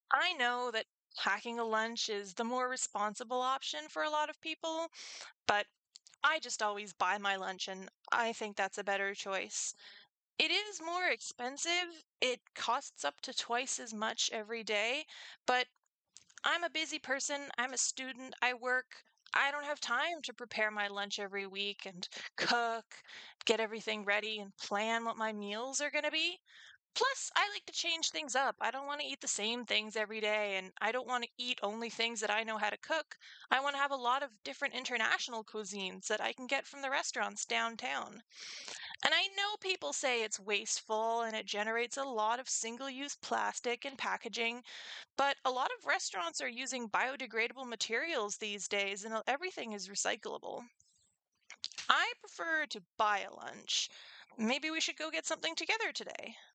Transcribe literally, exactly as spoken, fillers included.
I know that packing a lunch is the more responsible option for a lot of people, but I just always buy my lunch and I think that's a better choice. It is more expensive. It costs up to twice as much every day, but I'm a busy person. I'm a student. I work. I don't have time to prepare my lunch every week and cook, get everything ready, and plan what my meals are going to be. Plus, I like to change things up. I don't want to eat the same things every day, and I don't want to eat only things that I know how to cook. I want to have a lot of different international cuisines that I can get from the restaurants downtown. And I know people say it's wasteful and it generates a lot of single use plastic and packaging, but a lot of restaurants are using biodegradable materials these days, and uh, everything is recyclable. I prefer to buy a lunch. Maybe we should go get something together today.